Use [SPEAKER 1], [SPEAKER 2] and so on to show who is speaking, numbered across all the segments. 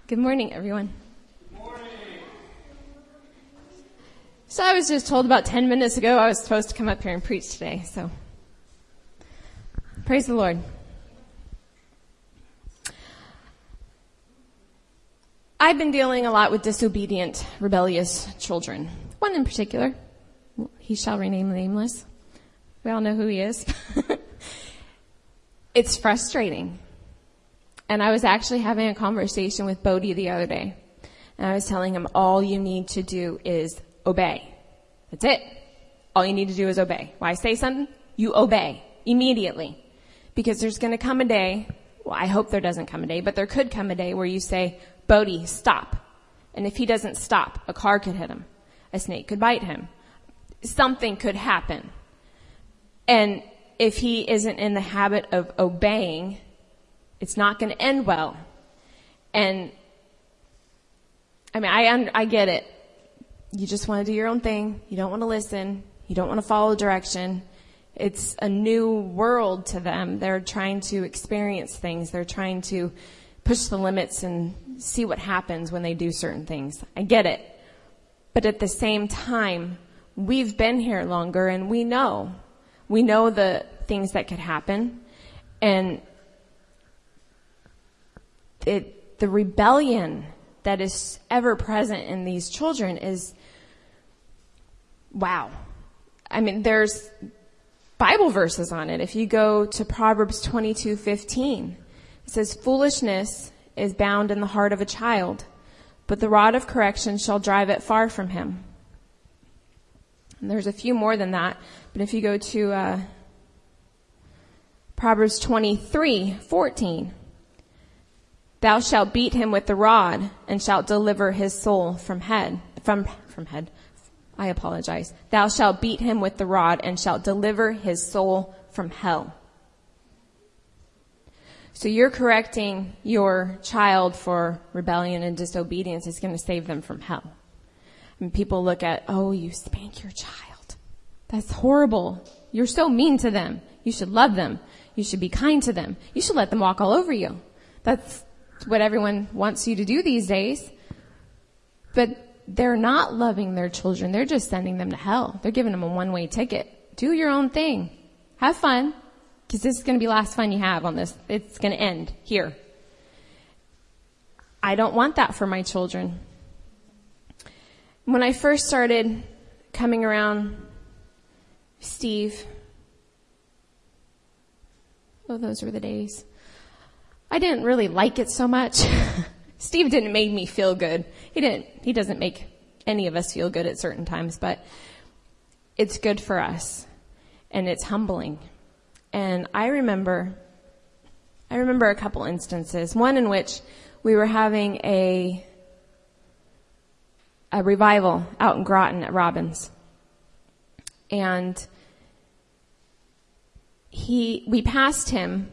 [SPEAKER 1] Good morning, everyone. Good morning. So I was just told about 10 minutes ago I was supposed to come up here and preach today, so praise the Lord. I've been dealing a lot with disobedient, rebellious children. One in particular. He shall remain nameless. We all know who he is. It's frustrating. And I was actually having a conversation with Bodie the other day. And I was telling him all you need to do is obey. That's it. All you need to do is obey. When I say something, you obey immediately. Because there's going to come a day, well, I hope there doesn't come a day, but there could come a day where you say, Bodie, stop. And if he doesn't stop, a car could hit him. A snake could bite him. Something could happen. And if he isn't in the habit of obeying, it's not going to end well. And I mean, I get it. You just want to do your own thing. You don't want to listen. You don't want to follow direction. It's a new world to them. They're trying to experience things. They're trying to push the limits and see what happens when they do certain things. I get it. But at the same time, we've been here longer and we know the things that could happen. And the rebellion that is ever present in these children is, wow. I mean, there's Bible verses on it. If you go to Proverbs 22:15, it says, foolishness is bound in the heart of a child, but the rod of correction shall drive it far from him. And there's a few more than that, but if you go to Proverbs 23:14, thou shalt beat him with the rod and shalt deliver his soul from head. I apologize. Thou shalt beat him with the rod and shalt deliver his soul from hell. So you're correcting your child for rebellion and disobedience is going to save them from hell. And people look at, oh, you spank your child. That's horrible. You're so mean to them. You should love them. You should be kind to them. You should let them walk all over you. That's what everyone wants you to do these days. But they're not loving their children. They're just sending them to hell. They're giving them a one-way ticket. Do your own thing. Have fun. Because this is going to be the last fun you have on this. It's going to end here. I don't want that for my children. When I first started coming around Steve, oh, those were the days. I didn't really like it so much. Steve didn't make me feel good. He doesn't make any of us feel good at certain times, but it's good for us and it's humbling. And I remember a couple instances. One in which we were having a revival out in Groton at Robbins. And we passed him,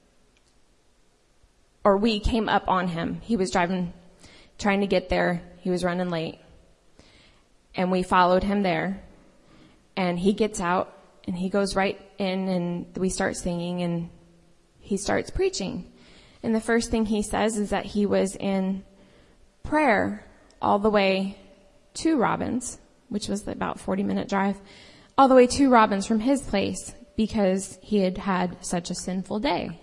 [SPEAKER 1] or we came up on him. He was driving, trying to get there. He was running late. And we followed him there. And he gets out and he goes right in and we start singing and he starts preaching. And the first thing he says is that he was in prayer all the way to Robbins, which was about 40-minute drive, all the way to Robbins from his place because he had had such a sinful day.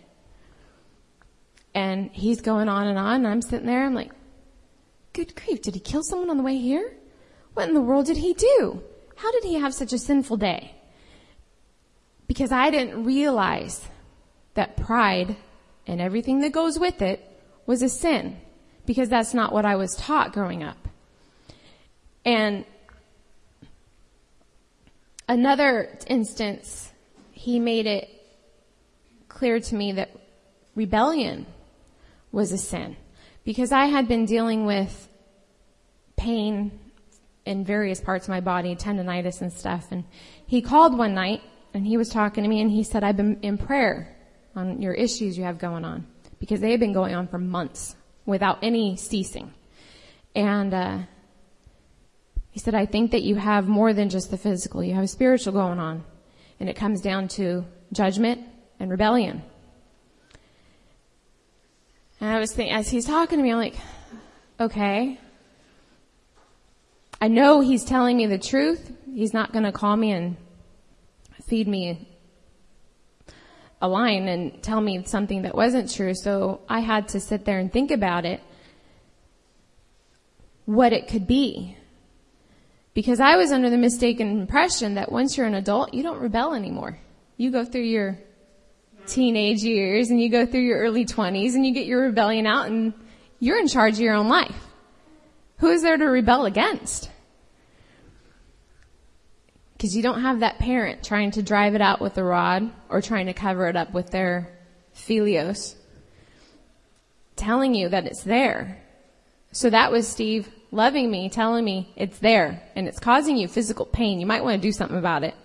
[SPEAKER 1] And he's going on and on, and I'm sitting there, I'm like, good grief, did he kill someone on the way here? What in the world did he do? How did he have such a sinful day? Because I didn't realize that pride and everything that goes with it was a sin, because that's not what I was taught growing up. And another instance, he made it clear to me that rebellion was a sin, because I had been dealing with pain in various parts of my body, tendonitis and stuff. And he called one night and he was talking to me and he said, I've been in prayer on your issues you have going on, because they had been going on for months without any ceasing. And he said, I think that you have more than just the physical. You have spiritual going on. And it comes down to judgment and rebellion. And I was thinking, as he's talking to me, I'm like, okay, I know he's telling me the truth. He's not going to call me and feed me a line and tell me something that wasn't true. So I had to sit there and think about it, what it could be. Because I was under the mistaken impression that once you're an adult, you don't rebel anymore. You go through your teenage years and you go through your early 20s and you get your rebellion out and you're in charge of your own life. Who is there to rebel against? Because you don't have that parent trying to drive it out with a rod or trying to cover it up with their Philios, telling you that it's there. So that was Steve loving me, telling me it's there, and it's causing you physical pain. You might want to do something about it.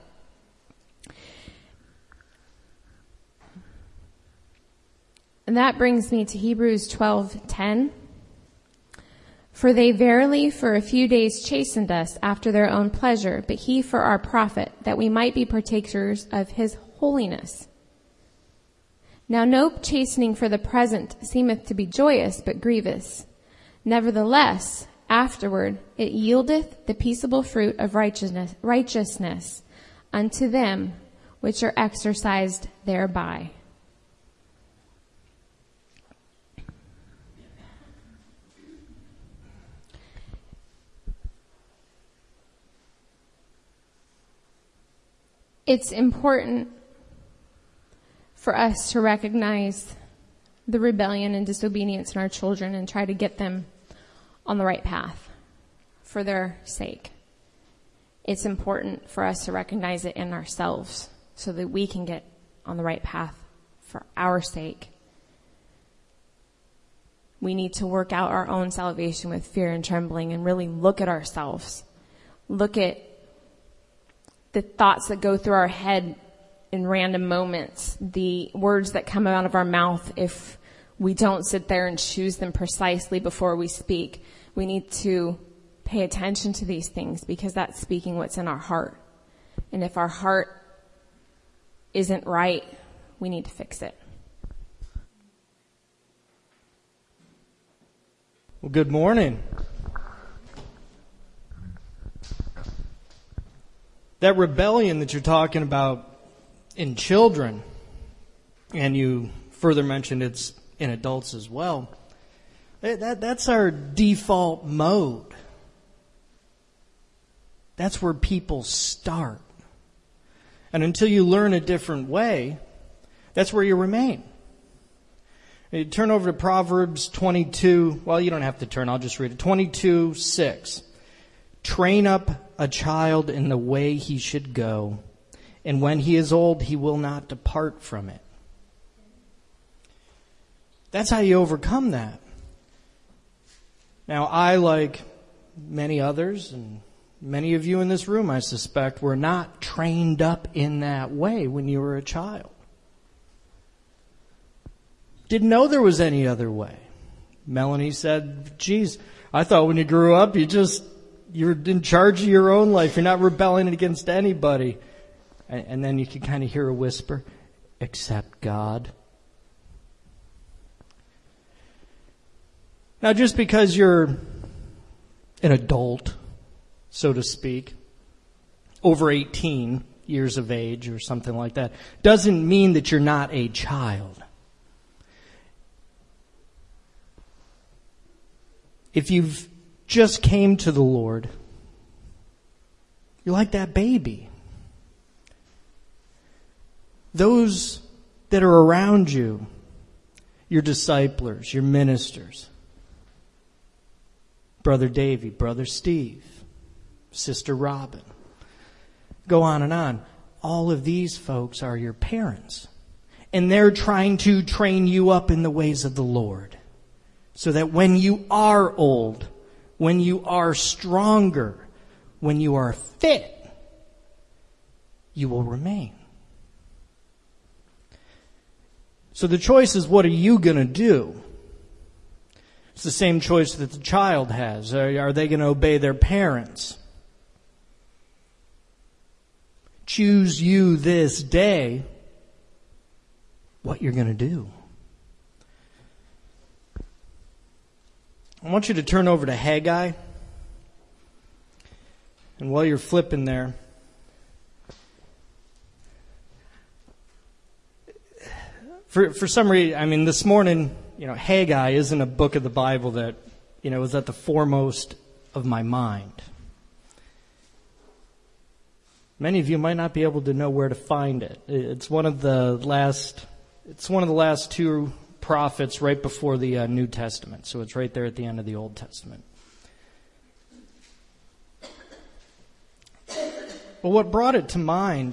[SPEAKER 1] And that brings me to Hebrews 12:10. For they verily for a few days chastened us after their own pleasure, but he for our profit, that we might be partakers of his holiness. Now no chastening for the present seemeth to be joyous, but grievous. Nevertheless, afterward it yieldeth the peaceable fruit of righteousness unto them which are exercised thereby. It's important for us to recognize the rebellion and disobedience in our children and try to get them on the right path for their sake. It's important for us to recognize it in ourselves so that we can get on the right path for our sake. We need to work out our own salvation with fear and trembling and really look at ourselves. Look at the thoughts that go through our head in random moments, the words that come out of our mouth if we don't sit there and choose them precisely before we speak. We need to pay attention to these things because that's speaking what's in our heart. And if our heart isn't right, we need to fix it.
[SPEAKER 2] Well, good morning. That rebellion that you're talking about in children, and you further mentioned it's in adults as well, that's our default mode. That's where people start. And until you learn a different way, that's where you remain. You turn over to Proverbs 22. Well, you don't have to turn. I'll just read it. 22:6. Train up a child in the way he should go, and when he is old, he will not depart from it. That's how you overcome that. Now, I, like many others, and many of you in this room, I suspect, were not trained up in that way when you were a child. Didn't know there was any other way. Melanie said, geez, I thought when you grew up, you're in charge of your own life. You're not rebelling against anybody. And then you can kind of hear a whisper, except God. Now, just because you're an adult, so to speak, over 18 years of age or something like that, doesn't mean that you're not a child. If you've just came to the Lord, you're like that baby. Those that are around you, your disciplers, your ministers, Brother Davey, Brother Steve, Sister Robin, go on and on. All of these folks are your parents. And they're trying to train you up in the ways of the Lord. So that when you are old, when you are stronger, when you are fit, you will remain. So the choice is, what are you going to do? It's the same choice that the child has. Are they going to obey their parents? Choose you this day what you're going to do. I want you to turn over to Haggai. And while you're flipping there, for some reason, this morning, Haggai isn't a book of the Bible that, was at the foremost of my mind. Many of you might not be able to know where to find it. It's one of the last two prophets right before the New Testament. So it's right there at the end of the Old Testament. But what brought it to mind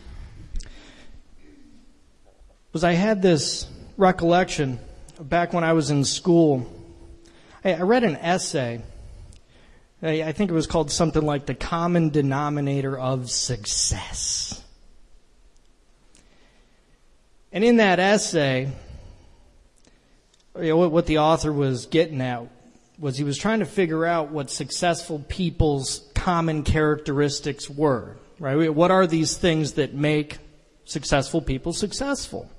[SPEAKER 2] was I had this recollection back when I was in school. I read an essay. I think it was called something like The Common Denominator of Success. And in that essay, what the author was getting at was he was trying to figure out what successful people's common characteristics were, right? What are these things that make successful people successful?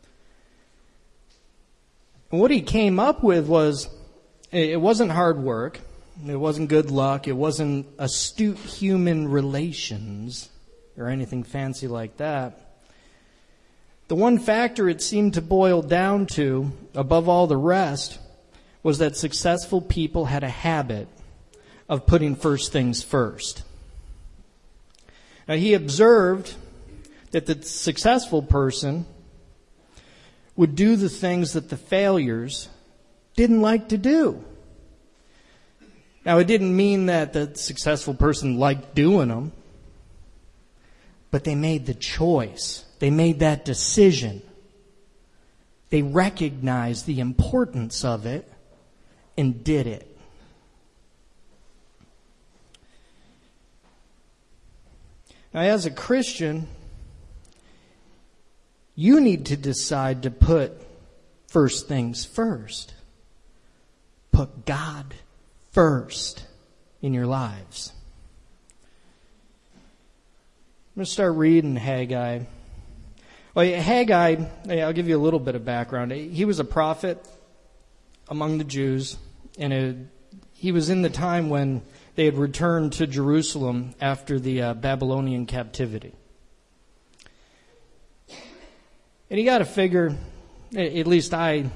[SPEAKER 2] And what he came up with was, it wasn't hard work, it wasn't good luck, it wasn't astute human relations or anything fancy like that. The one factor it seemed to boil down to, above all the rest, was that successful people had a habit of putting first things first. Now, he observed that the successful person would do the things that the failures didn't like to do. Now, it didn't mean that the successful person liked doing them, but they made the choice. They made that decision. They recognized the importance of it and did it. Now, as a Christian, you need to decide to put first things first. Put God first in your lives. I'm going to start reading Haggai. Well, Haggai, I'll give you a little bit of background. He was a prophet among the Jews, and he was in the time when they had returned to Jerusalem after the Babylonian captivity. And you got to figure, at least I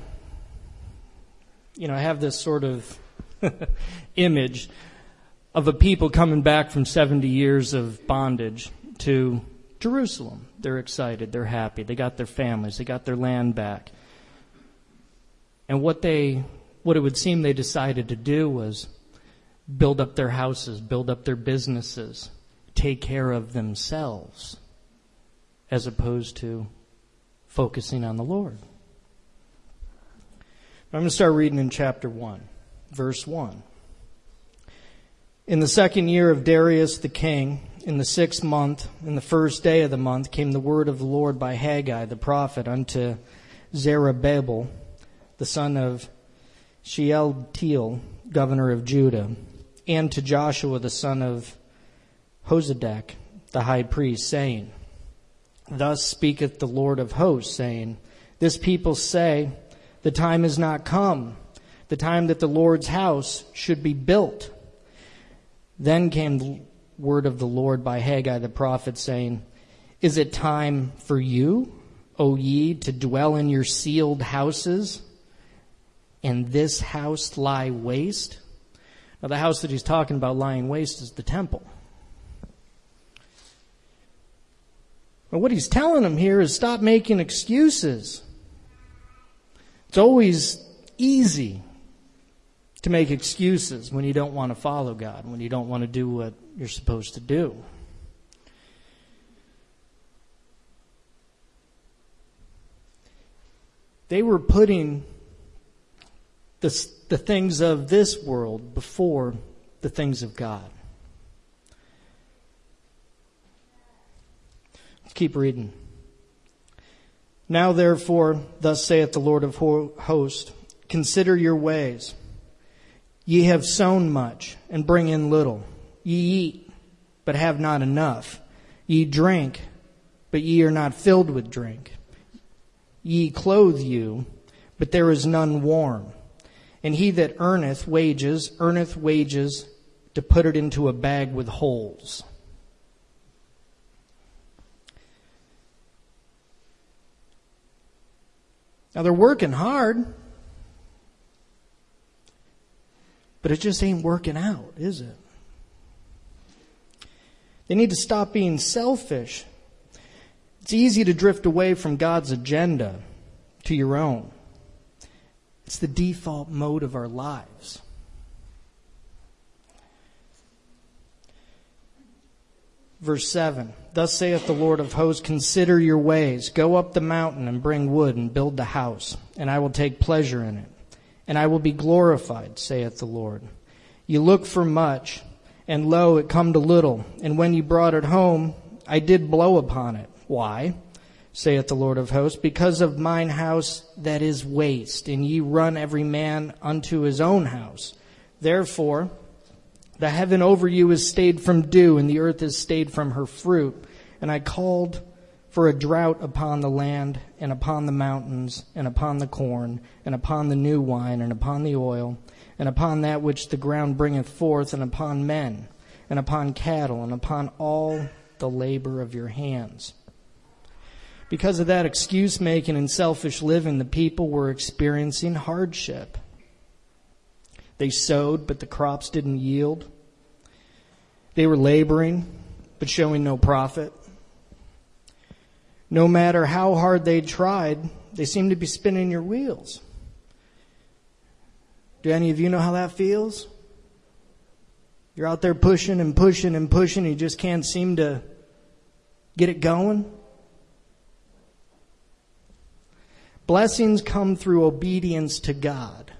[SPEAKER 2] have this sort of image of a people coming back from 70 years of bondage to Jerusalem. They're excited, they're happy, they got their families, they got their land back. And what it would seem they decided to do was build up their houses, build up their businesses, take care of themselves, as opposed to focusing on the Lord. I'm going to start reading in chapter 1, verse 1. In the second year of Darius the king, in the 6th month, in the first day of the month, came the word of the Lord by Haggai the prophet unto Zerubbabel, the son of Shealtiel, governor of Judah, and to Joshua the son of Jozadak, the high priest, saying, Thus speaketh the Lord of hosts, saying, This people say, the time is not come, the time that the Lord's house should be built. Then came the word of the Lord by Haggai the prophet, saying, Is it time for you, O ye, to dwell in your sealed houses, and this house lie waste? Now, the house that he's talking about lying waste is the temple. But what he's telling them here is stop making excuses. It's always easy to make excuses when you don't want to follow God, when you don't want to do what you're supposed to do. They were putting the things of this world before the things of God. Let's keep reading. Now therefore, thus saith the Lord of hosts, consider your ways. Ye have sown much, and bring in little. Ye eat, but have not enough. Ye drink, but ye are not filled with drink. Ye clothe you, but there is none warm. And he that earneth wages to put it into a bag with holes. Now they're working hard, but it just ain't working out, is it? They need to stop being selfish. It's easy to drift away from God's agenda to your own. It's the default mode of our lives. Verse 7, thus saith the Lord of hosts, consider your ways. Go up the mountain and bring wood and build the house, and I will take pleasure in it. And I will be glorified, saith the Lord. You look for much, and lo, it come to little. And when you brought it home, I did blow upon it. Why? Saith the Lord of hosts, because of mine house that is waste, and ye run every man unto his own house. Therefore, the heaven over you is stayed from dew, and the earth is stayed from her fruit. And I called for a drought upon the land, and upon the mountains, and upon the corn, and upon the new wine, and upon the oil, and upon that which the ground bringeth forth, and upon men, and upon cattle, and upon all the labor of your hands. Because of that excuse-making and selfish living, the people were experiencing hardship. They sowed, but the crops didn't yield. They were laboring, but showing no profit. No matter how hard they tried, they seemed to be spinning your wheels. Do any of you know how that feels? You're out there pushing and pushing and pushing, and you just can't seem to get it going. Blessings come through obedience to God.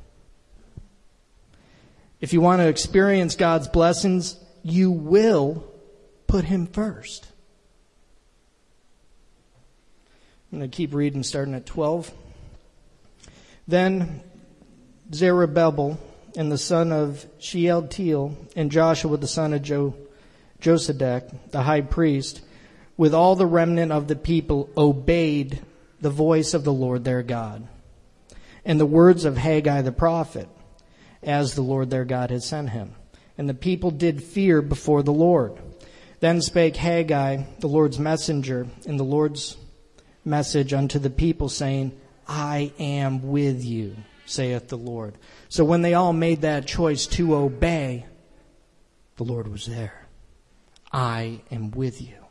[SPEAKER 2] If you want to experience God's blessings, you will put Him first. I'm going to keep reading starting at 12. Then Zerubbabel and the son of Shealtiel and Joshua the son of Josedek, the high priest, with all the remnant of the people, obeyed the voice of the Lord their God and the words of Haggai the prophet, as the Lord their God had sent him. And the people did fear before the Lord. Then spake Haggai, the Lord's messenger, in the Lord's message unto the people, saying, I am with you, saith the Lord. So when they all made that choice to obey, the Lord was there. I am with you.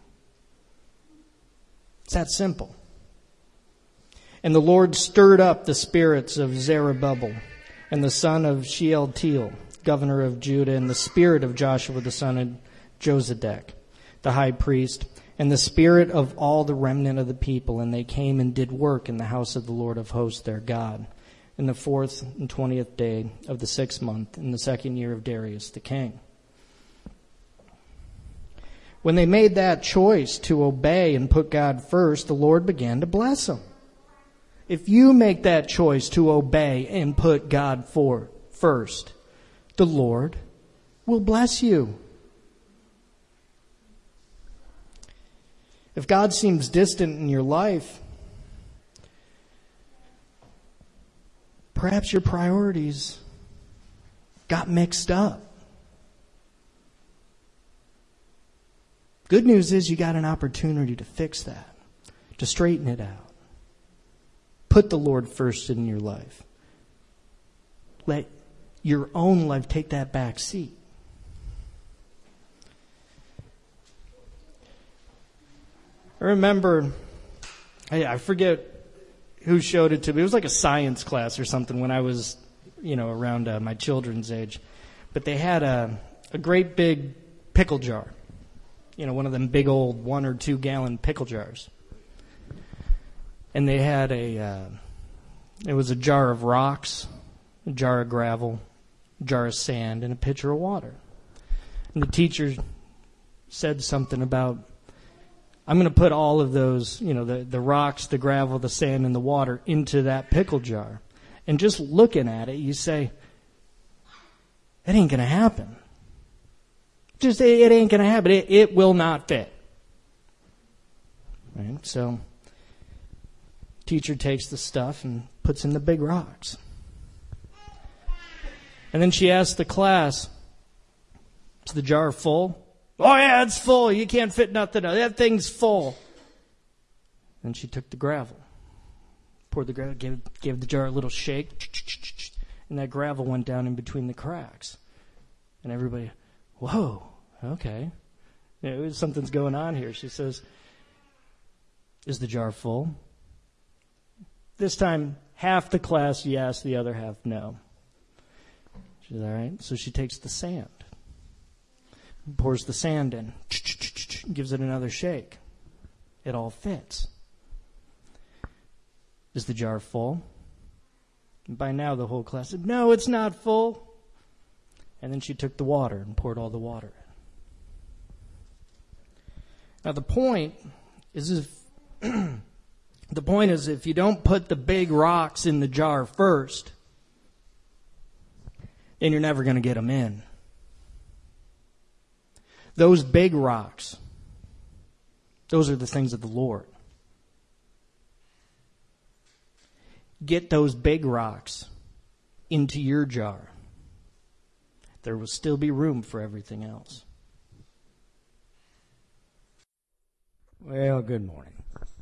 [SPEAKER 2] It's that simple. And the Lord stirred up the spirits of Zerubbabel and the son of Shealtiel, governor of Judah, and the spirit of Joshua the son of Josedek, the high priest, and the spirit of all the remnant of the people. And they came and did work in the house of the Lord of hosts their God, in the 4th and 20th day of the 6th month, in the 2nd year of Darius the king. When they made that choice to obey and put God first, the Lord began to bless them. If you make that choice to obey and put God first, the Lord will bless you. If God seems distant in your life, perhaps your priorities got mixed up. Good news is you got an opportunity to fix that, to straighten it out. Put the Lord first in your life. Let your own life take that back seat. I remember, I forget who showed it to me. It was like a science class or something when I was, around my children's age. But they had a great big pickle jar. One of them big old 1 or 2 gallon pickle jars. And they had it was a jar of rocks, a jar of gravel, a jar of sand, and a pitcher of water. And the teacher said something about, I'm going to put all of those, the rocks, the gravel, the sand, and the water into that pickle jar. And just looking at it, you say, that ain't going to happen. It ain't going to happen. It will not fit. Right? So, teacher takes the stuff and puts in the big rocks. And then she asked the class, is the jar full? Oh yeah, it's full. You can't fit nothing else. That thing's full. Then she took the gravel, poured the gravel, gave the jar a little shake, and that gravel went down in between the cracks. And everybody, whoa, okay. Something's going on here. She says, is the jar full? This time, half the class yes, the other half no. She says, all right. So she takes the sand, pours the sand in, gives it another shake. It all fits. Is the jar full? And by now the whole class said, no, it's not full. And then she took the water and poured all the water in. Now the point is if you don't put the big rocks in the jar first, then you're never going to get them in. Those big rocks, those are the things of the Lord. Get those big rocks into your jar. There will still be room for everything else.
[SPEAKER 3] Well, good morning.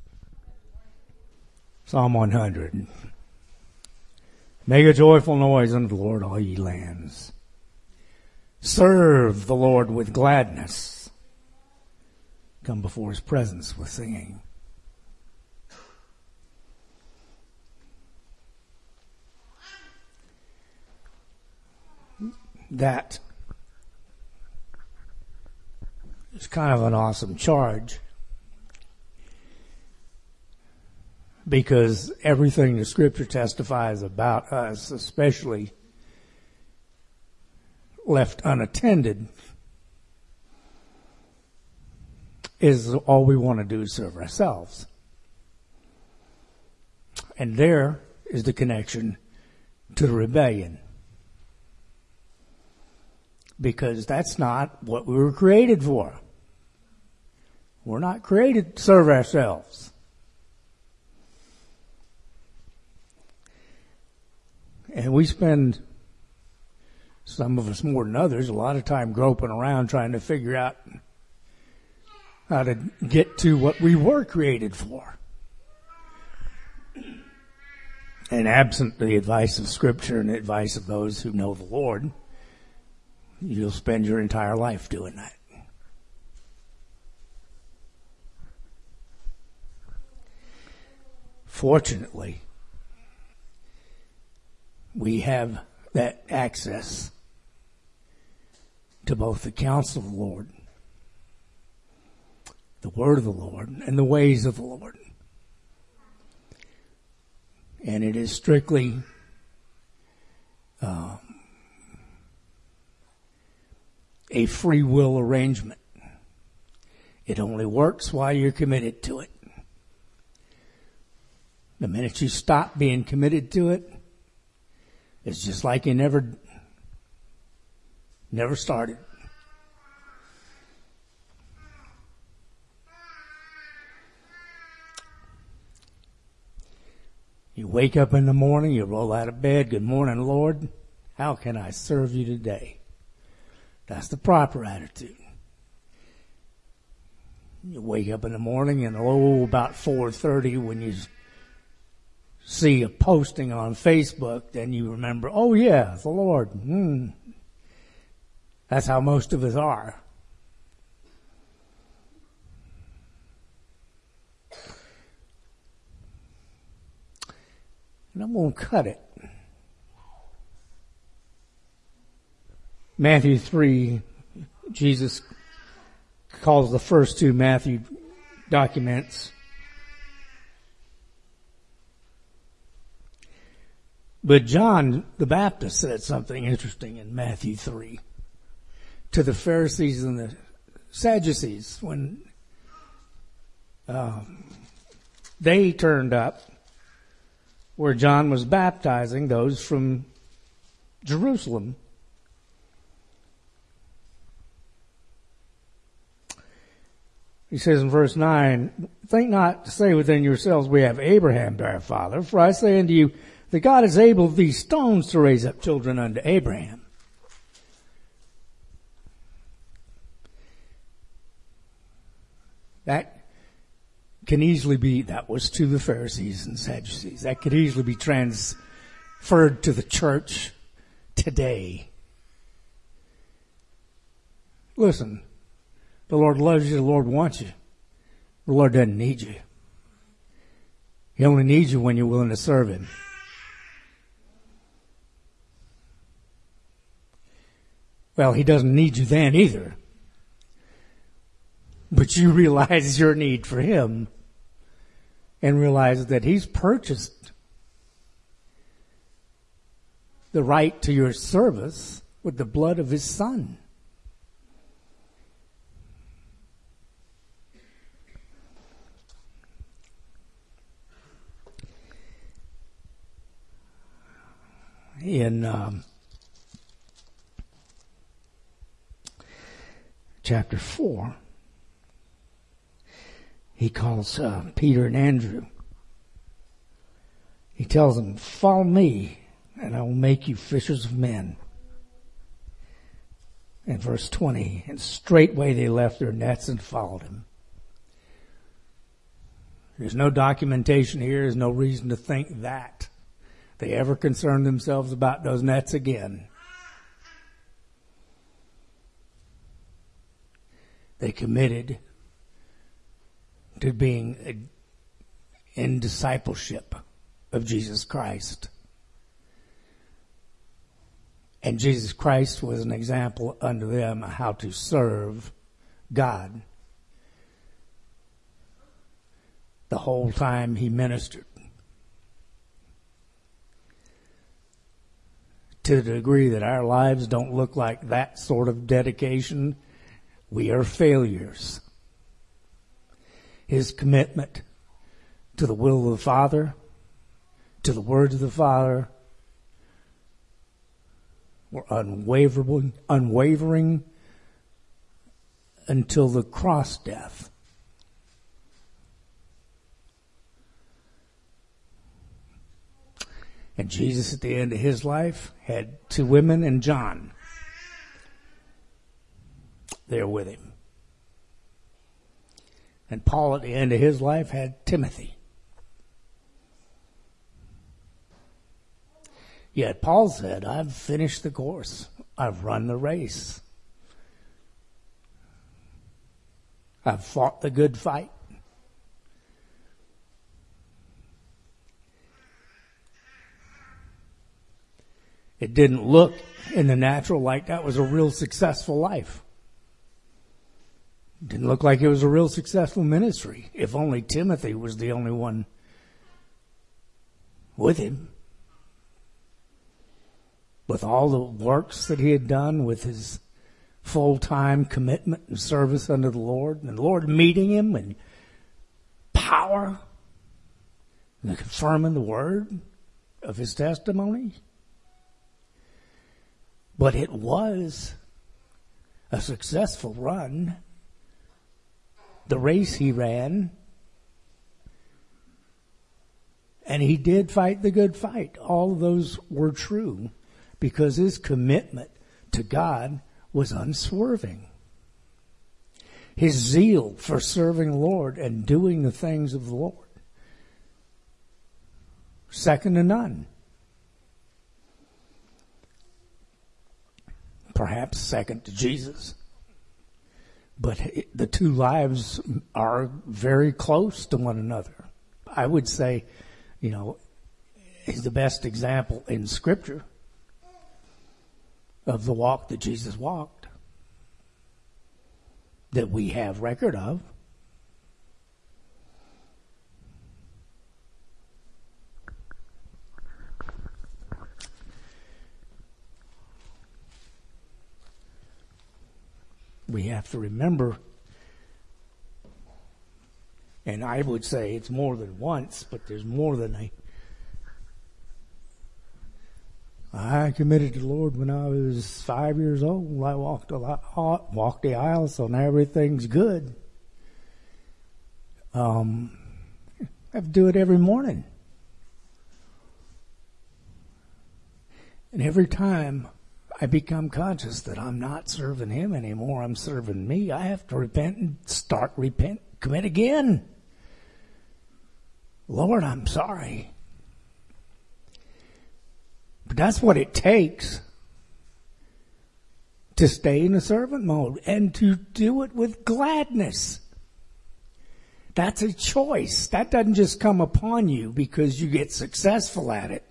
[SPEAKER 3] Psalm 100. Make a joyful noise unto the Lord, all ye lands. Serve the Lord with gladness. Come before his presence with singing. That is kind of an awesome charge, because everything the Scripture testifies about us, especially left unattended, is all we want to do is serve ourselves. And there is the connection to the rebellion. Because that's not what we were created for. We're not created to serve ourselves. And we spend, some of us more than others, a lot of time groping around trying to figure out how to get to what we were created for. And absent the advice of Scripture and the advice of those who know the Lord, you'll spend your entire life doing that. Fortunately, we have that access to both the counsel of the Lord, the word of the Lord, and the ways of the Lord. And it is strictly a free will arrangement. It only works while you're committed to it. The minute you stop being committed to it, it's just like you never started. You wake up in the morning, you roll out of bed, good morning, Lord. How can I serve you today? That's the proper attitude. You wake up in the morning and about 4:30 when you see a posting on Facebook, then you remember, oh yeah, the Lord. That's how most of us are. And I'm going to cut it. Matthew 3, Jesus calls the first two Matthew documents. But John the Baptist said something interesting in Matthew 3 to the Pharisees and the Sadducees when they turned up where John was baptizing those from Jerusalem. He says in verse 9, think not to say within yourselves, we have Abraham to our father. For I say unto you, that God is able of these stones to raise up children unto Abraham. That can easily be, that was to the Pharisees and Sadducees. That could easily be transferred to the church today. Listen, the Lord loves you, the Lord wants you. The Lord doesn't need you. He only needs you when you're willing to serve Him. Well, He doesn't need you then either. But you realize your need for Him and realize that He's purchased the right to your service with the blood of His Son. In chapter 4, he calls Peter and Andrew. He tells them, "Follow me, and I will make you fishers of men." In verse 20, and straightway they left their nets and followed Him. There's no documentation here. There's no reason to think that they ever concerned themselves about those nets again. They committed to being in discipleship of Jesus Christ. And Jesus Christ was an example unto them of how to serve God the whole time He ministered. To the degree that our lives don't look like that sort of dedication, we are failures. His commitment to the will of the Father, to the words of the Father, were unwavering until the cross death. And Jesus, at the end of His life, had 2 women and John there with Him. And Paul, at the end of his life, had Timothy. Yet Paul said, "I've finished the course. I've run the race. I've fought the good fight." It didn't look in the natural like that was a real successful life. It didn't look like it was a real successful ministry. If only Timothy was the only one with him. With all the works that he had done, with his full-time commitment and service unto the Lord, and the Lord meeting him in power and confirming the word of his testimony. But it was a successful run. The race he ran, and he did fight the good fight. All of those were true because his commitment to God was unswerving. His zeal for serving the Lord and doing the things of the Lord, second to none. Perhaps second to Jesus. But the 2 lives are very close to one another. I would say, he's the best example in Scripture of the walk that Jesus walked, that we have record of. We have to remember, and I would say it's more than once, but there's more than I committed to the Lord when I was 5 years old. I walked the aisle, so now everything's good. I have to do it every morning. And every time I become conscious that I'm not serving him anymore, I'm serving me, I have to repent and commit again. Lord, I'm sorry. But that's what it takes to stay in the servant mode and to do it with gladness. That's a choice. That doesn't just come upon you because you get successful at it.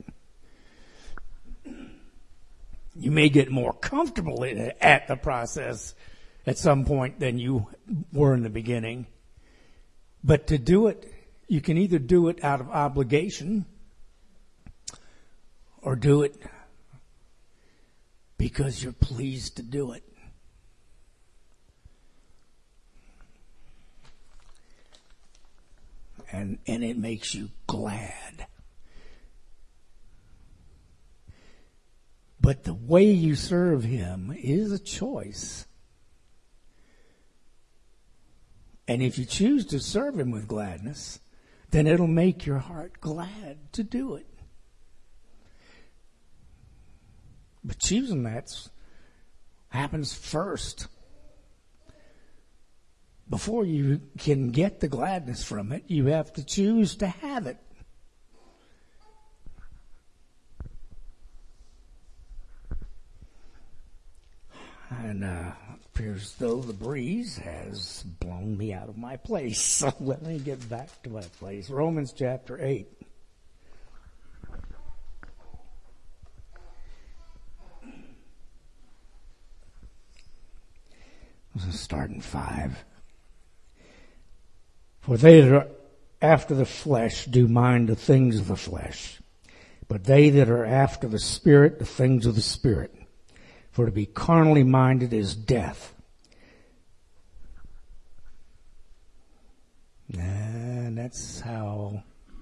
[SPEAKER 3] You may get more comfortable at the process at some point than you were in the beginning. But to do it, you can either do it out of obligation or do it because you're pleased to do it. And it makes you glad. But the way you serve him is a choice. And if you choose to serve him with gladness, then it'll make your heart glad to do it. But choosing that happens first. Before you can get the gladness from it, you have to choose to have it. And it appears as though the breeze has blown me out of my place. So let me get back to my place. Romans chapter 8. Let's start in 5. For they that are after the flesh do mind the things of the flesh, but they that are after the Spirit, the things of the Spirit. For to be carnally minded is death. And that's how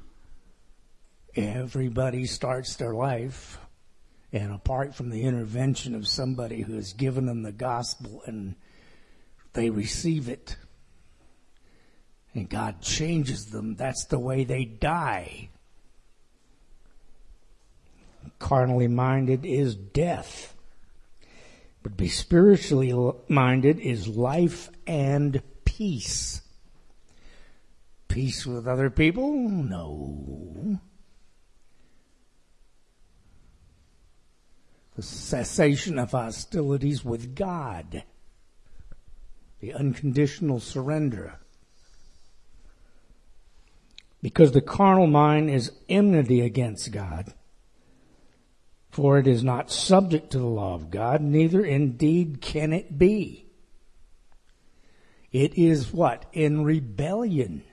[SPEAKER 3] everybody starts their life. And apart from the intervention of somebody who has given them the gospel and they receive it, and God changes them, that's the way they die. Carnally minded is death. But be spiritually minded is life and peace. Peace with other people? No. The cessation of hostilities with God. The unconditional surrender. Because the carnal mind is enmity against God. For it is not subject to the law of God, neither indeed can it be. It is what? In rebellion.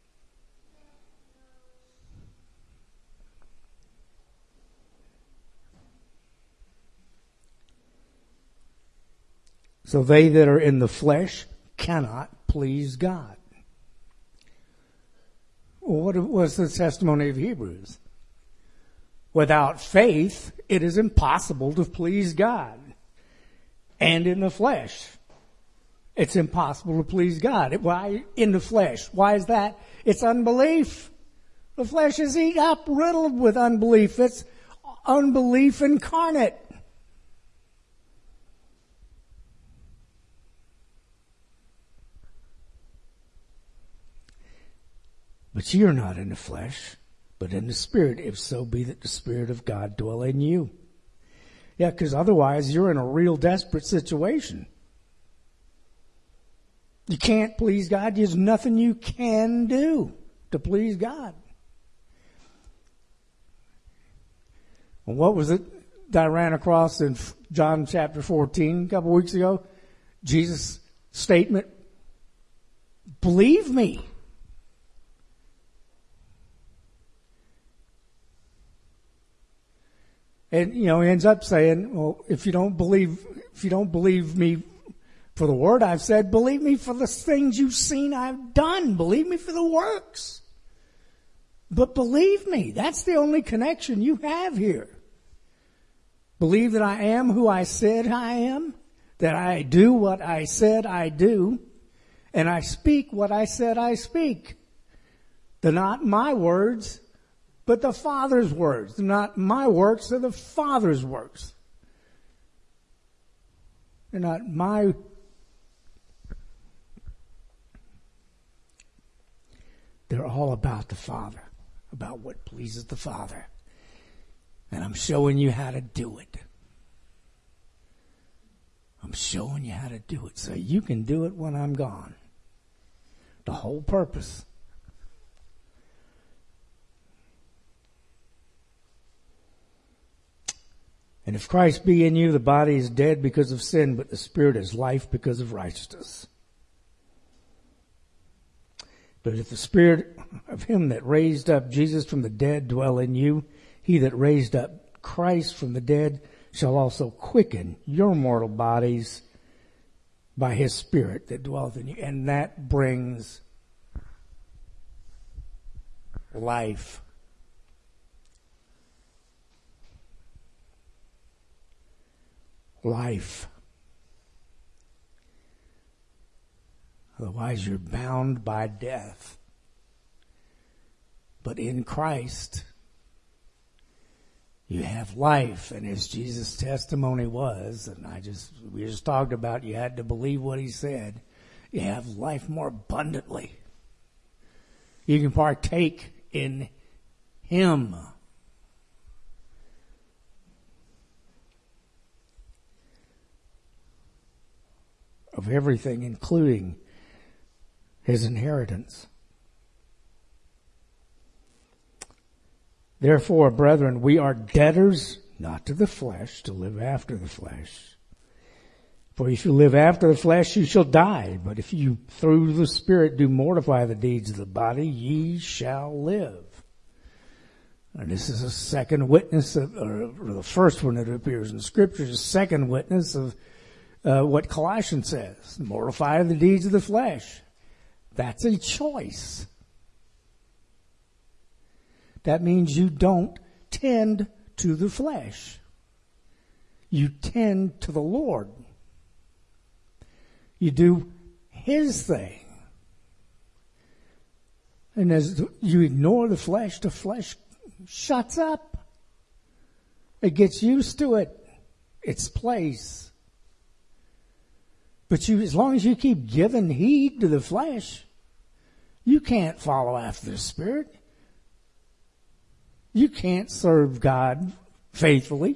[SPEAKER 3] So they that are in the flesh cannot please God. Well, what was the testimony of Hebrews? Without faith, it is impossible to please God. And in the flesh, it's impossible to please God. Why in the flesh? Why is that? It's unbelief. The flesh is eaten up, riddled with unbelief. It's unbelief incarnate. But you're not in the flesh, but in the Spirit, if so be that the Spirit of God dwell in you. Yeah, because otherwise you're in a real desperate situation. You can't please God. There's nothing you can do to please God. Well, what was it that I ran across in John chapter 14 a couple weeks ago? Jesus' statement, believe me. And, he ends up saying, well, if you don't believe me for the word I've said, believe me for the things you've seen I've done. Believe me for the works. But believe me, that's the only connection you have here. Believe that I am who I said I am, that I do what I said I do, and I speak what I said I speak. They're not my words, but the Father's works. They're not my works, they're the Father's works. They're not my... They're all about the Father, about what pleases the Father. And I'm showing you how to do it. I'm showing you how to do it so you can do it when I'm gone. The whole purpose. And if Christ be in you, the body is dead because of sin, but the Spirit is life because of righteousness. But if the Spirit of him that raised up Jesus from the dead dwell in you, he that raised up Christ from the dead shall also quicken your mortal bodies by his Spirit that dwelleth in you. And that brings life. Life. Otherwise you're bound by death. But in Christ, you have life. And as Jesus' testimony was, and we just talked about, you had to believe what he said, you have life more abundantly. You can partake in him. Of everything, including his inheritance. Therefore, brethren, we are debtors, not to the flesh, to live after the flesh. For if you live after the flesh, you shall die. But if you, through the Spirit, do mortify the deeds of the body, ye shall live. And this is a second witness, or the first one that appears in Scripture, is a second witness of what Colossians says. Mortify the deeds of the flesh. That's a choice. That means you don't tend to the flesh. You tend to the Lord. You do his thing. And as you ignore the flesh shuts up. It gets used to it. Its place. But as long as you keep giving heed to the flesh, you can't follow after the Spirit. You can't serve God faithfully.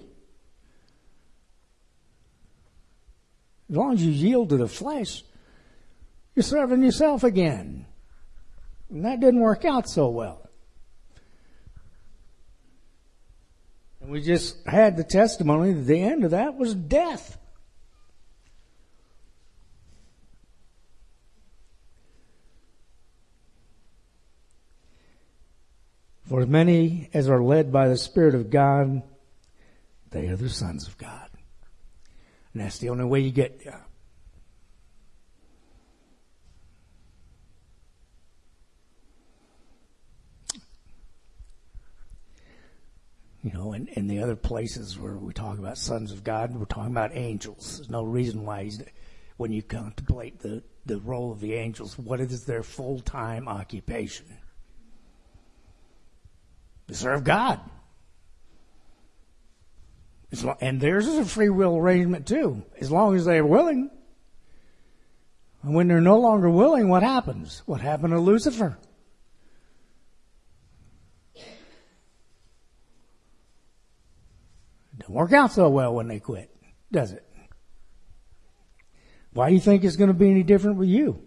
[SPEAKER 3] As long as you yield to the flesh, you're serving yourself again. And that didn't work out so well. And we just had the testimony that the end of that was death. For as many as are led by the Spirit of God, they are the sons of God. And that's the only way you get there. You know, and the other places where we talk about sons of God, we're talking about angels. There's no reason why when you contemplate the role of the angels, what is their full-time occupation? To serve God. And theirs is a free will arrangement too, as long as they're willing. And when they're no longer willing, what happens? What happened to Lucifer? It don't work out so well when they quit, does it? Why do you think it's going to be any different with you?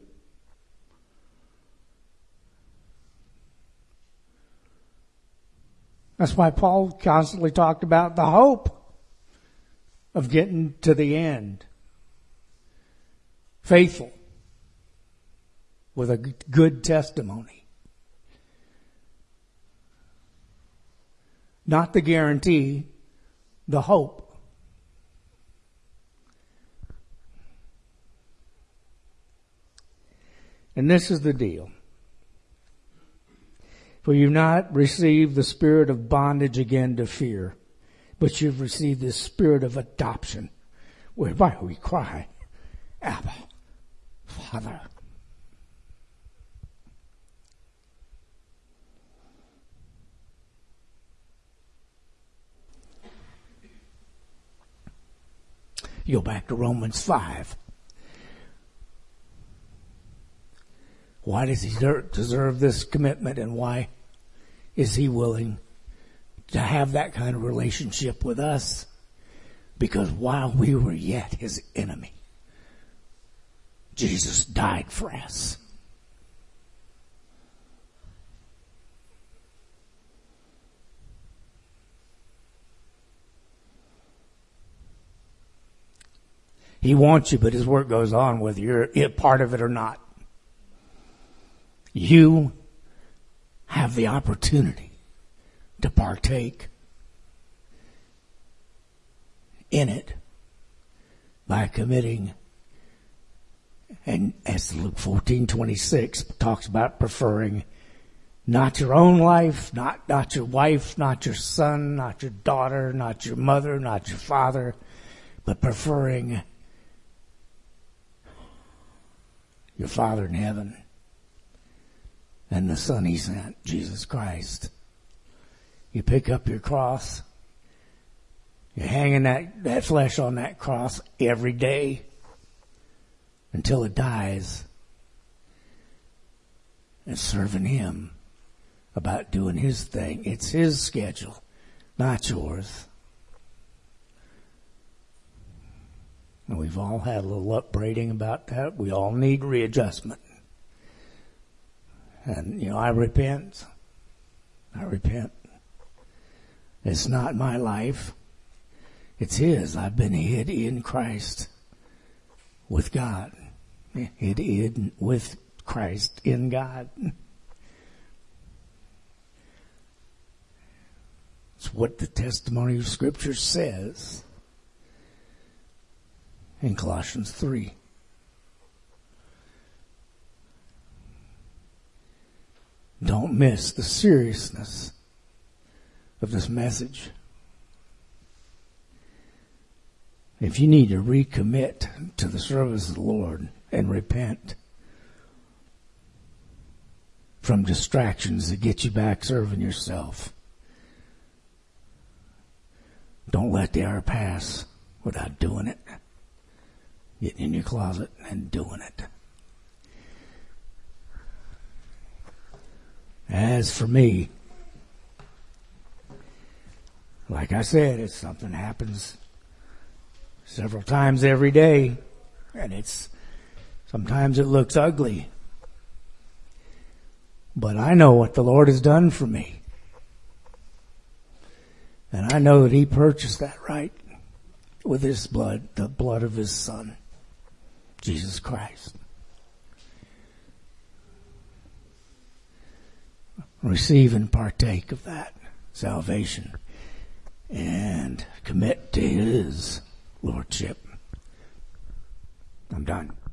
[SPEAKER 3] That's why Paul constantly talked about the hope of getting to the end. Faithful. With a good testimony. Not the guarantee, the hope. And this is the deal. For you've not received the spirit of bondage again to fear, but you've received the spirit of adoption, whereby we cry, Abba, Father. You go back to Romans 5. Why does he deserve this commitment, and why is he willing to have that kind of relationship with us? Because while we were yet his enemy, Jesus died for us. He wants you, but his work goes on whether you're a part of it or not. You have the opportunity to partake in it by committing. And as Luke 14:26 talks about, preferring not your own life, not your wife, not your son, not your daughter, not your mother, not your father, but preferring your Father in heaven and the Son he sent, Jesus Christ. You pick up your cross. You're hanging that flesh on that cross every day until it dies, and serving him about doing his thing. It's his schedule, not yours. And we've all had a little upbraiding about that. We all need readjustment. And, I repent. It's not my life. It's his. I've been hid in Christ with God. Hid with Christ in God. It's what the testimony of Scripture says in Colossians 3. Don't miss the seriousness of this message. If you need to recommit to the service of the Lord and repent from distractions that get you back serving yourself, don't let the hour pass without doing it. Getting in your closet and doing it. As for me, like I said, it's something that happens several times every day, and sometimes it looks ugly. But I know what the Lord has done for me. And I know that he purchased that right with his blood, the blood of his Son, Jesus Christ. Receive and partake of that salvation and commit to his lordship. I'm done.